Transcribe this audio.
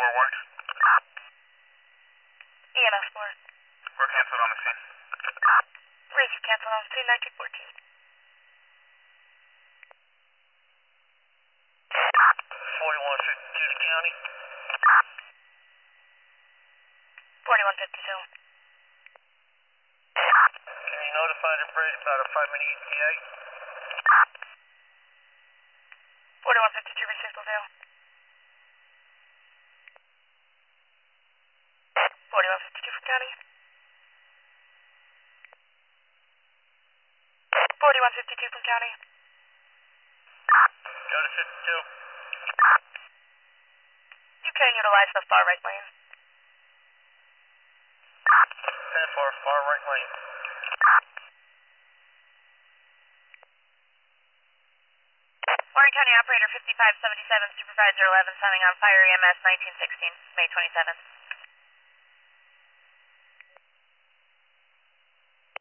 work. EMS 4. We're canceled on the scene. Race canceled on scene 1914. 4152 County. 4152. Can you notify the bridge about a 5-minute ETA? 4152 received Lavelle. 4152 from county. 4152 from county. Go to 52. You can utilize the far right lane. 10-4, far right lane. Warren County Operator 5577, Supervisor 11, signing on Fire EMS 1916, May 27th.